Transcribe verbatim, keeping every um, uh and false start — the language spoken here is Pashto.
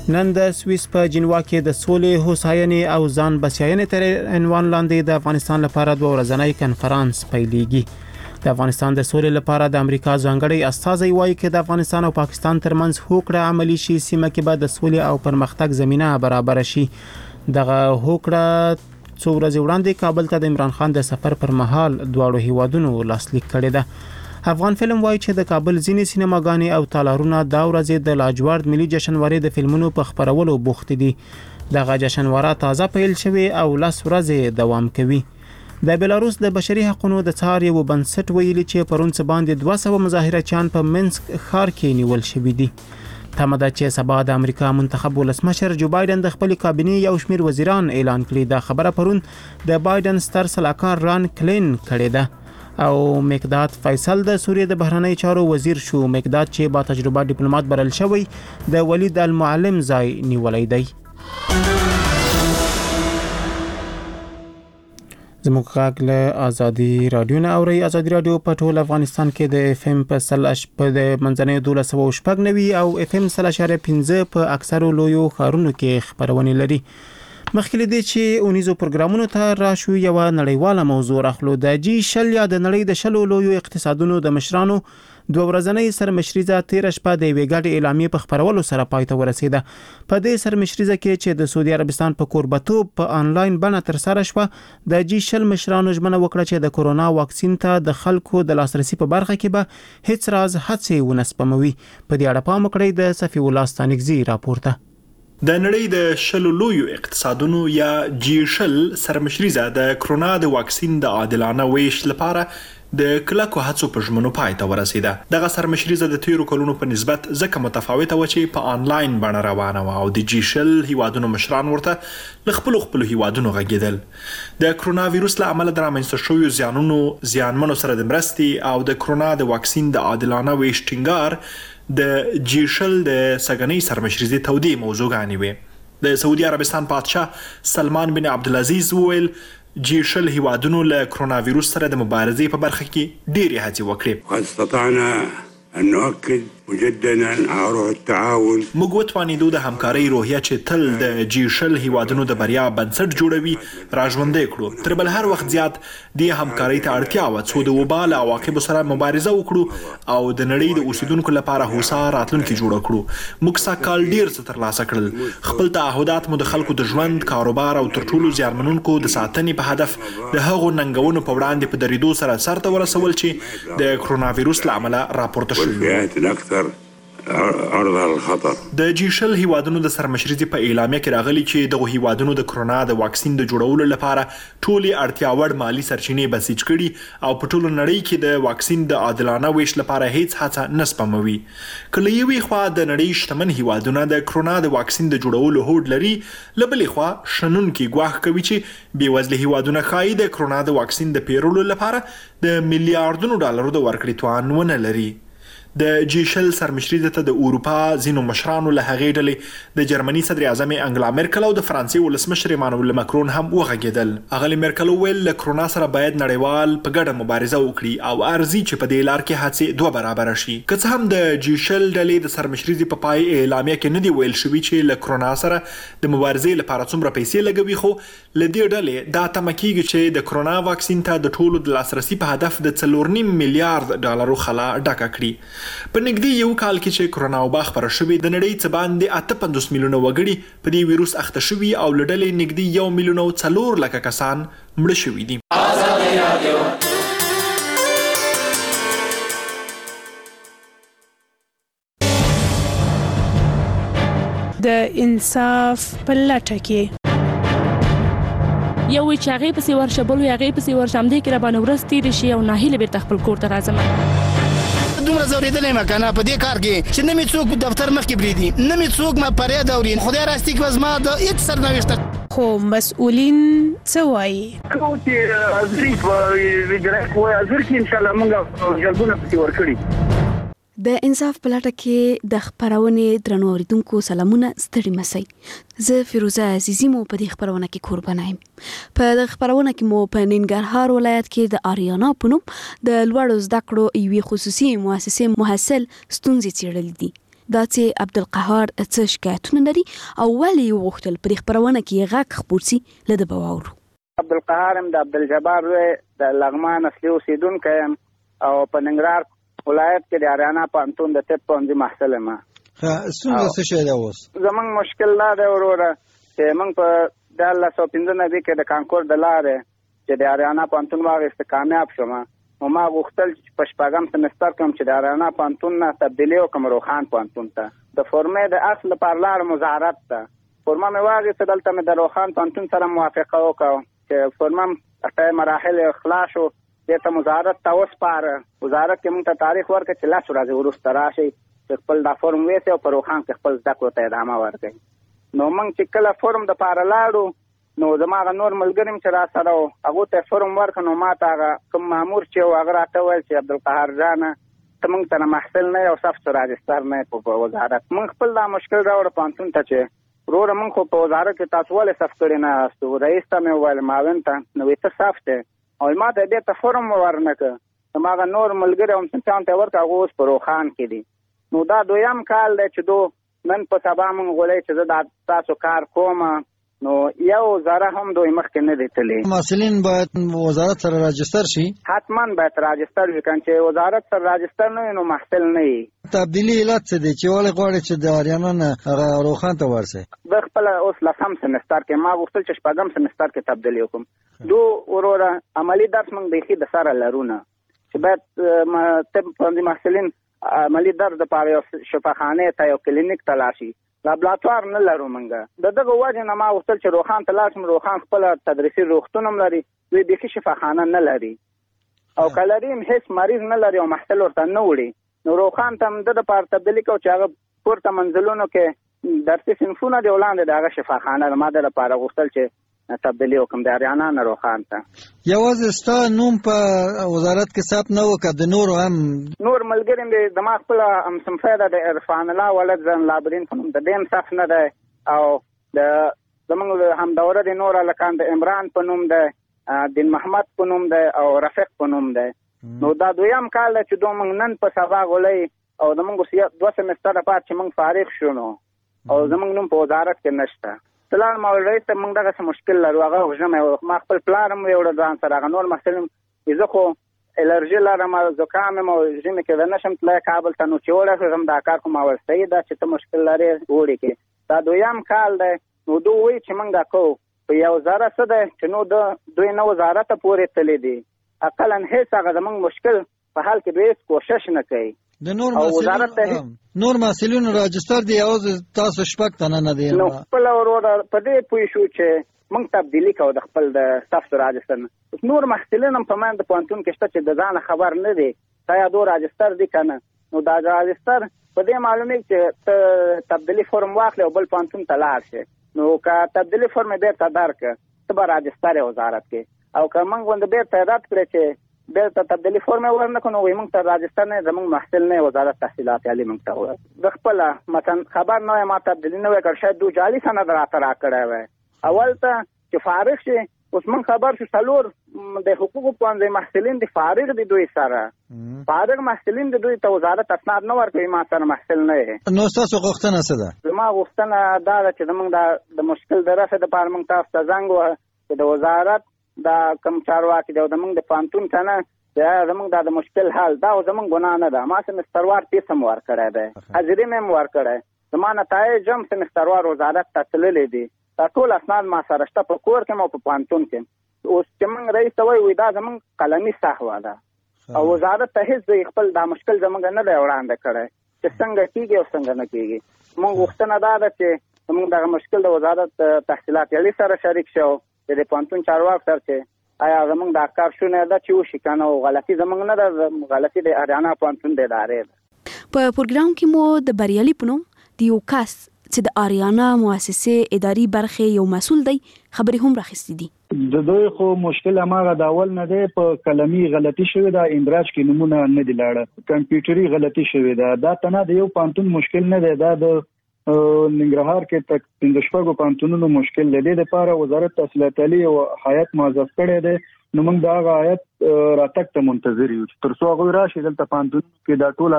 نن د سویس په جنوا کې د سولې، هوساینې او ځان بسیاینې تر عنوان لاندې د افغانستان لپاره دوه ورځنی کنفرانس پیلېږي. د افغانستان د سولې لپاره د امریکا ځانګړی استازی وایي چې د افغانستان او پاکستان ترمنځ هوکړه عملی شي، سیمه کې به د سولې او پرمختګ زمينه برابر شي. دغه هوکړه څو ورځې وړاندې کابل ته د عمران خان د سفر پر مهال دواړو هیوادونو لاسلیک کړی ده. افغان فلم وایي چې د کابل ځینې سینماګانې او تالارونه دا ورځې د لاجورد ملي جشنوارې د فلمونو په خبرولو بوخت دي. دغه جشنواره تازه پیل شوی او لس ورځې دوام کوي. د بلاروس د بشري حقوقو د څار یو بنسټ ویلي چې پرون څه باندې دوه سوه مظاهرچیان په منسک ښار کې نیول شوي دي. تمه ده چې سبا د امریکا منتخب ولسمشر جو بایدن د خپل کابینې یو شمیر وزیران اعلان کړي. دا خبره پرون د بایدن ستر سلاکار ران کلین کړې ده. او مقداد فیصل د سوریې د بهرنی چارو وزیر شو. مقداد چې با تجربه ډیپلوماټ برل شوی د ولید المعلم ځای نیولای دی. زموږ غږ له ازادي رادیو نه اوري. ازادي رادیو په ټول افغانستان کې د اف ام په سل په د منځنۍ دولس سوه شپږ نوي او اف ام سل اشاریه پنځه په اکثرو لویو ښارونو کې خبرونه لري. مخکې دې چې اونیزو پروګرامونو ته راشو یو نړیواله موضوع راخلو. د جی شل یا د نړۍ د شلو لویو اقتصادونو د مشرانو دوه ورځنۍ سرمشریزه تیر شپه د یوې ګډې اعلامیې په خبرولو سره پای ته ورسیده. په دې سرمشریزه کې چې د سعودي عربستان په کوربتوب په انلاین بڼه تر سره شوه، د جی شل مشرانو ژمنه وکړه چې د کورونا واکسین ته د خلکو د لاسرسي په برخه کې به هیڅ راز هڅې ونه سپموي. په دې اړه پام وکړئ د صفي الله ستانکزي راپورته. د نړۍ د شلو لویو اقتصادونو یا جی شل سرمشریزه د کرونا د واکسین د عادلانه ویش لپاره د کلکو هڅو په ژمنو پای ته ورسیده. دغه سرمشریزه د تیرو کلونو په نسبت ځکه متفاوته و چې په آنلاین بڼه روانه و او د جی شل هیوادونو مشران ورته له خپلو خپلو هیوادونو غږېدل. د کرونا ویروس له امله د رامنځته شویو زیانونو زیانمنو سره د مرستې او د کرونا د واکسین د عادلانه ویش ټینګار د جی شل د سګنۍ سرمشریزې تودې موضوعګانې وې. د سعودي عربستان پادشاه سلمان بن عبدالعزیز وویل جی شل هیوادونو له کرونا ویروس سره د مبارزې په برخه کې ډېرې هڅې وکړې. قد استطعنا ان نؤكد مجددا على روح التعاون. موږ وتوانیدو د همکارۍ روحیه چې تل د جی شل هیوادونو د بریا بنسټ جوړوي راژوندی کړو. تر بل هر وخت زیات دې همکارۍ ته اړتیا وه څو د وبا له عواقبو سره مبارزه وکړو او د نړۍ د اوسیدونکو لپاره هوسا راتلونکي جوړه کړو. موږ سږکال ډېر څه ترلاسه کړل. خپل تعهدات مو د خلکو د ژوند، کاروبار او تر ټولو زیانمنونکو د ساتنې په هدف د هغو ننګونو په وړاندې په درېدو سره سرته ورسول چې د کرونا ویروس له امله راپورته شوي. د جی شل هیوادونو د سرمشریزې په اعلامیه کې راغلي چې دغه هیوادونو د کرونا د واکسین د جوړولو لپاره ټولې اړتیا وړ مالی سرچینې بسیج کړي او په ټولو نړۍ کې د واکسین د عادلانه ویش لپاره هیڅ هڅه نه سپموي. که له یوې خوا د نړۍ شتمن هیوادونه د کرونا د واکسین د جوړولو هوډ لري، له بلې خوا شنونکي ګواښ کوي چې بېوزله هیوادونه ښایي د کرونا د واکسین د پیرولو لپاره د میلیارډونو ډالرو د ورکړې توان ونه لري. د جی شل سرمشریزه ته د اروپا ځینو مشرانو له هغې ډلې د جرمني صدر اعظم انګلا مرکل او د فرانسې ولسمشر ایمانوئل مکرون هم وغږېدل. اغلې مرکل وویل له کرونا سره باید نړیوال په ګډه مبارزه وکړي او ارزي چې په دې لار کې هڅې دوه برابره شي. که څه هم د جی شل ډلې د سرمشریزې په پای اعلامیه کې نه دی ویل شوي چې له کرونا سره د مبارزې لپاره څومره پیسې لګوي، خو له دې ډلې دا تمه کېږي چې د کرونا واکسین ته د ټولو د لاسرسي په هدف د څلور نیم میلیارډ ډالرو خلا ډکه کړي. په نږدې یو کال کې چې کرونا وبا خپره شوې، د نړۍ څه باندې اته پنځوس میلیونه وګړي په دې ویروس اخته شوي او له ډلې نږدې یو میلیون او څلور لکه کسان مړه شوي دي. د انصاف په لټه کې یو چې هغې پسې ورشه بل هغې پسې ورشه، همدې کې راباندې ورځ تېرې شي او ناهیله بېرته خپل کور ته راځم. دومره زورېدلی یم که نه په دې کار کې چې نه مې څوک دفتر مخکې پرېږدي، نه مې څوک ما فریاد اوري. خدای راستي که زما د هېڅ سرنوشته خو مسؤلین څه وایي؟ کوم چې حاضري په اجرایه وایي حاضر کړي انشاءالله موږ جلبونه پسې ورکړي. د انصاف په لټه کې د خپرونې درنو اوریدونکو سلامونه، ستړي مسئ. زه فیروزه عزیزی مو په دې خپرونه کې قربانه یم. په دې خپرونه کې مو په ننګرهار ولایت کې د آریانا په نوم د لوړو زده کړو یوې خصوصي مؤسسې محصل ستونزې څېړلې دي. دا چې عبدالقهار څه شکایتونه لري او ولې یې وغوښتل په دې خپرونه کې غږ خپور سي له ده به واورو. عبدالقهار ام د عبدالجبار د لغمان اصلي اوسیدونکی یم او په ننګرهار ولایت کې د اریانا پوهنتون د طب پوهنځي محصل یم. ستونزه څه شی ده اوس؟ زموږ مشکل دا دی وروره چې موږ په دیارلس سوه پنځه نوي کې د کانکور د لارې چې د اریانا پوهنتون واخیسته کامیاب شوم، نو ما غوښتل چې په شپږم سمستر کې چې د اریانا پوهنتون نه تبدیلي وکړم روخان پوهنتون ته. د فورمې د اصل لپاره لاړم وزارت ته. فورمه مې واخیسته، دلته مې د روخان پوهنتون سره موافقه وکړه چې فورمه اته مراحل خلاص شو، دې ته وزارت ته وسپاره. وزارت کې موږ ته تاریخ ورکړ چې لس ورځې وروسته راشئ چې خپل دا فورم ویسئ او په روخان کې خپل زده کړو ته ادامه ورکړئ. نو موږ چې کله فورم د پاره لاړو، نو زما هغه نور ملګري چې را سره وو هغو ته فورم ورکړ، نو ما ته هغه کوم مامور چې و هغه راته وویل چې عبدالقهار جانه ته موږ سره محصل نه یې او صف راجستر نه یې په وزارت. موږ خپل دا مشکل راوړه پوهنتون ته چې وروره موږ خو په وزارت کې تاسو ولې صف کړی نه یاستو؟ رئیس ته مې وویل معاون ته، نو وایي ته صف دی او ما ته دې ته فورم ورنه کړ. زما هغه نور ملګري هم څه ته ورکړه، هغه اوس په روخان کې دي. نو دا دویم کال دی چې دو نن په سبا موږ غولئ چې زه دا تاسو کار کوم، نو یو ذره هم دوی مخکې نه دی تللی. محصلین باید وزارت سره راجستر شي؟ حتما باید راجستر وي، کنه چې وزارت سره راجستر نه وي نو محصل نه وي. تبدیلي علت څه دی چې ولې غواړئ چې د اریانا نه هغه روخان ته ورسئ؟ زه خپله اوس لسم سمستر کې ما غوښتل چې شپږم سمستر کې تبدیلي وکړم. دو وروره عملي درس موږ بیخي د سره لرو نه، چې باید طب پوهنځي محصلین عملي درس دپاره یو شفاخانې ته یو کلینیک ته لاړ شي، لابراتوار نه لرو موږ. د دغه وجې نه ما غوښتل چې روخان ته لاړ شم. روخان خپله تدریسي روغتون هم لري، دوی بیخي شفاخانه نه لري او که لري هم هېڅ مریض نه لري او محصل ورته نه وړي. نو روخان ته هم د دپاره تبدیلي کوو چې هغه پورته منزلونو کې درسي صنفونه دي او لاندې د هغه شفاخانه ده. ما د دپاره غوښتل چې تبدیلي وکړم د اریانا نه روخان ته. یوازې ستا نوم په وزارت کې ثبت نه و که د نورو هم؟ نور ملګري مې زما خپله همصنفی ده د عرفان الله ولد زن لابرین په نوم، د دې هم ثبت نه دی او د زموږ همدوره د نور هلکان د عمران په نوم دی، دین محمد په نوم دی او رفیق په نوم دی. نو دا دویم کال دی چې دو موږ نن په سبا غولئ او زموږ دوه سمستره پات چې موږ فارغ شو نو او زموږ نوم په وزارت کې نشته. تلان ما رئیس ته موږ دغه څه مشکل لرو، هغه وژنم. ما خپل پلار هم ویوړه ځان سره، هغه نور محصل هم زه خو الرژي لرم، زکام یم او ژمي کې زه نشم تللی کابل ته، نو چې ورسېږم دا کار خو ما ویل صحیح ده چې ته مشکل لرې اوړي کې. دا دویم کال دی، نو دوی وایي چې موږ دا کوو. په یو ذره څه دی چې نو د دوی نه وزارته پورې تللی دي، اقلا هېڅ هغه زموږ مشکل په حال کې دوی هېڅ کوشش نه کوي. د نور محصلینو نور محصلینو راجستر دی یوازې تاسو شپږ تنه نه دی؟ نو خپله وروره په دې پوه شو چې موږ تبدیلي کوو د خپل د صف راجستر نه. نور محصلین هم په من د پوهنتون کې شته چې د ځانه خبر نه دی تا یا دو راجستر دی که نه. نو دا راجستر په دې معلومېږي چې ته تبدیلي فورم واخلې او بل پوهنتون ته لاړ شې، نو که تبدیلي فورم یې بېرته درکړه ته به راجستر یې وزارت کې، او که موږ غوندې بېرته رد کړې چې بېرته تبدیلي فورم یې ورنه کړو، نو وایي موږ ته راجستر نه زموږ محصل نه وزارت تحصیلات عالي موږ ته وویل. زه خپله مثلا خبر نه وی ما تبدیلي نه وی کړ، شاید دو جعلي سند راته راکړی وی. اول ته چې فارغ شي اوس موږ خبر شو څلور د حقوقو پوهنځي محصلین دي فارغ دي دوی سره، فارغ محصلین دي دوی ته وزارت اسناد نه ورکوي، ما سره محصل نه یې. نو ستاسو غوښتنه څه ده؟ زما غوښتنه دا ده چې زموږ د مشکل د رفع دپاره موږ تاسو ته زنګ ووهه چې د وزارت دا کوم چارواکي دی او زموږ د پوهنتون ته نه دا زموږ دا د مشکل حل دا زموږ ګناه نه ده. ما سمستروار فیس هم ورکړی دی، حاضري مې هم ورکړی، زما نتایج هم سمستروار وزارت ته تللی دي، دا ټول اسناد ما سره شته په کور کې او په پوهنتون کې. اوس چې موږ رئیس ته وایو دا زموږ قلمي سهوه ده او وزارت ته هېڅ خپل دا مشکل زموږ نه دی وړاندې کړی چې څنګه کېږي او څنګه نه کېږي. موږ غوښتنه دا ده چې زموږ دغه مشکل د وزارت تحصیلات عالي سره شریک شو، د دې پوهنتون چارواکو سره چې آیا زموږ دا کار شونه ده چې وشي که نه، غلطي زموږ نه ده، غلطي د اریانا پوهنتون د ادارې ده. په پروګرام کې مو د بریالي په نوم د یو کس چې د اریانا مؤسسې اداري برخې یو مسؤل دی خبرې هم راخیستې دي. د دوی خو مشکل هماغه د اول نه دی، په کلمي غلطي شوې ده، اندراج کې نمونه نه دي لاړه، کمپیوټري غلطي شوې ده. دا تنه د یو پوهنتون مشکل نه دی، دا د ننګرهار کې تک پنځه شپږو پوهنتونونو مشکل دی. دې دپاره وزارت تحصیلات عالي او هیات موظف کړی دی، نو موږ د هغه هیات راتګ ته منتظر یو تر څو هغوی راشي دلته پوهنتون کې دا ټول